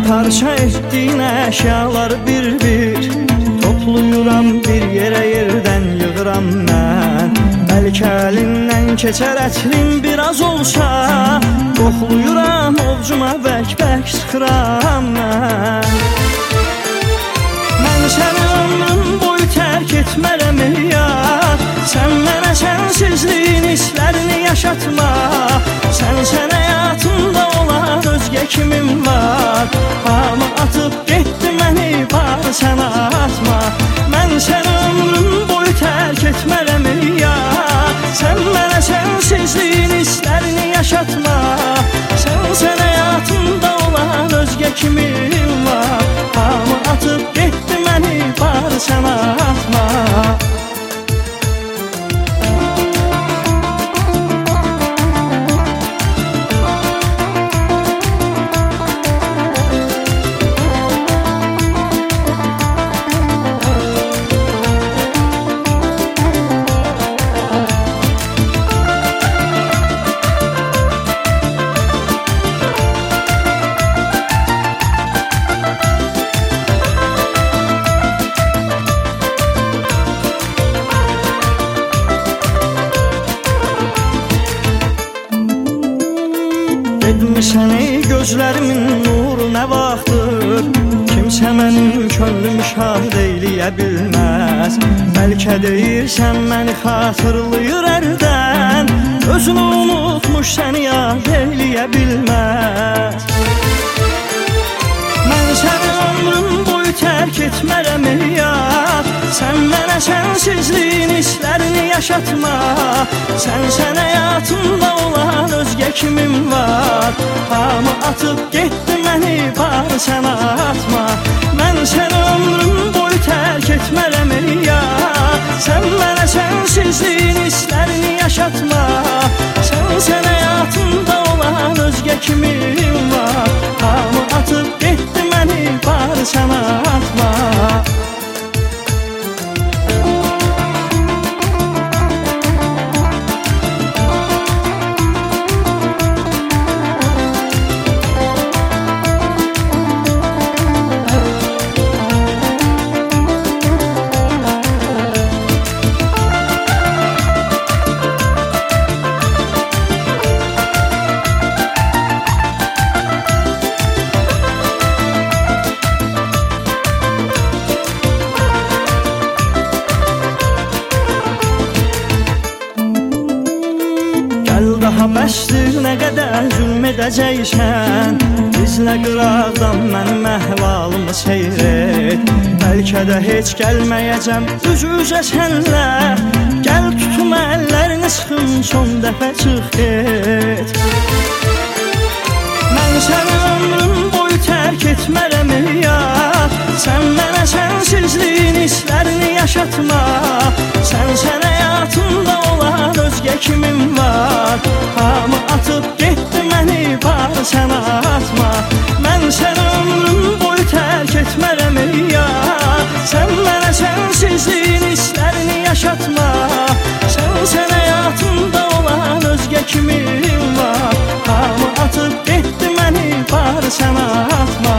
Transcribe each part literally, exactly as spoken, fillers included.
parça etdiyin əşyaları bir-bir topluyuram, bir yerə yerdən yığıram mən. Bəlkə əlindən keçər ətrin biraz olsa, qoxluyuram, ovcuma bək-bək sıxıram mən. Mən səni ömrüm boyu tərk etmərəm ey yar, sən mənə sənsizliyin hisslərini yaşatma. Sən sən həyatımda olan özgə kimim var, hamı atıb getdi məni, bar sən atma. Mən səni ömrüm boyu tərk etmərəm ey yar, sən mənə sənsizliyin hisslərini yaşatma. Sən sən həyatımda olan özgə kimim var, hamı atıb getdi məni, bar sən atma. Etmişsən ey gözlərimin nuru nə vaxtdır, kimsə mənim könlüm şahid eyləyə bilməz. Bəlkə deyirsən məni xatırlayır ərdən, özünü unutmuş səni yad eyləyə bilməz. Mən səni ömrüm boyu tərk etmərəm ey yar, sən mənə sənsizliyin hisslərini yaşatma. Sən sən həyatımda olan özgə kimim var, hamı atıb getdi məni, bar sən atma. Mən səni ömrüm boyu tərk etmərəm ey yar, sən mənə sənsizliyin hisslərini yaşatma. Sən sən həyatımda olan özgə kimim var, hamı atıb getdi məni, bar sən atma. Daha bəsdir nə qədər zülm edəcəksən, izlə qıraqdan mənim əhvalımı seyr et. Bəlkə də heç gəlməyəcəm üz-üzə sənlə, gəl tutum əllərini sıxım, son dəfə çıx get. Mən səni ömrüm boyu tərk etmərəm ey yar, sən mənə sənsizliyin hisslərini yaşatma. Sən sən həyatımda olan özgə kimim var, hamı atıb getdi məni, bar sən atma. Mən səni ömrüm boyu tərk etmərəm ey yar, sən mənə sənsizliyin hisslərini yaşatma. Sən sən həyatımda olan özgə kimim var, hamı atıb getdi məni, bar sən atma.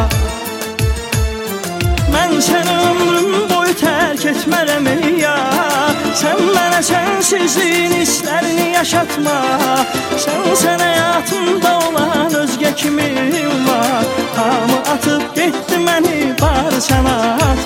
Mən səni ömrüm boyu tərk etmərəm ey yar, sən mənə sənsizliyin hisslərini yaşatma. Sən sən həyatımda olan özgə kimim var, hamı atıb getdi məni, bar sən atma.